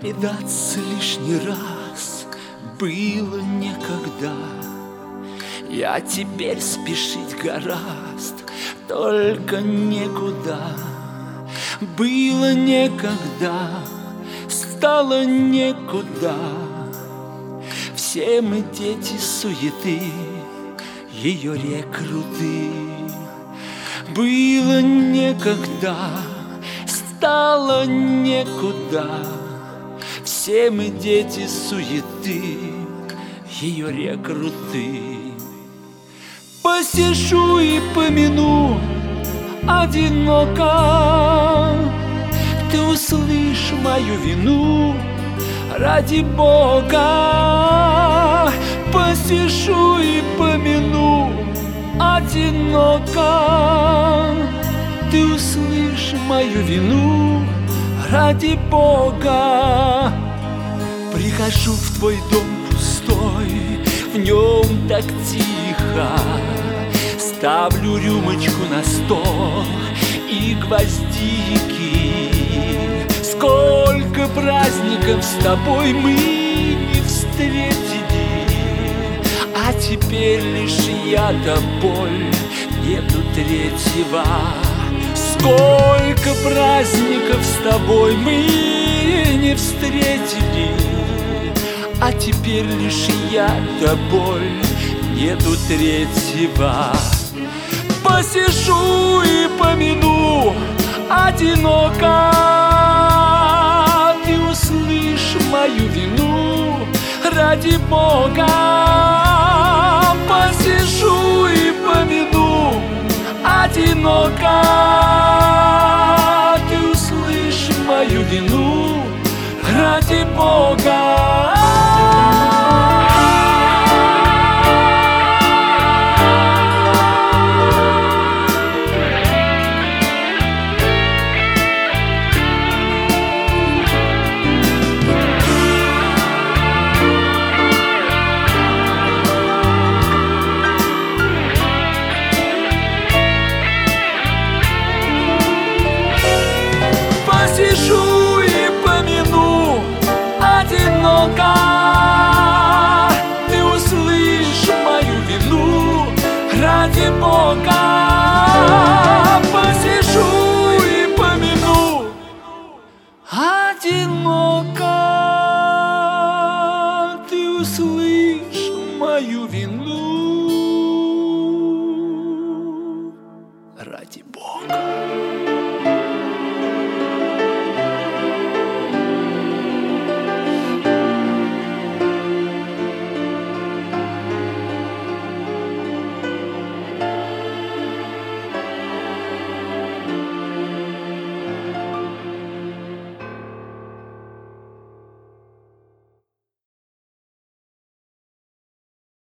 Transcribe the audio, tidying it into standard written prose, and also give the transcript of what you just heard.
Повидаться лишний раз было некогда. Я теперь спешить гораст, только некуда. Было некогда, стало некуда. Все мы дети суеты, ее рекруты. Было некогда, стало некуда. Все мы дети суеты, ее рекруты. Посижу и помяну одиноко, ты услышь мою вину, ради Бога. Посижу и помяну одиноко, ты услышь мою вину, ради Бога. Прихожу в твой дом пустой, в нем так тихо. Ставлю рюмочку на стол и гвоздики. Сколько праздников с тобой мы не встретили, а теперь лишь я да боль, нету третьего. Сколько праздников с тобой мы не встретили, а теперь лишь я да боль, нету третьего. Посижу и помяну одиноко, ты услышь мою вину, ради Бога. Посижу и помяну одиноко, ты услышь мою вину, ради Бога. Посижу и помяну одиноко, ты услышь мою вину, ради Бога. Посижу и помяну одиноко.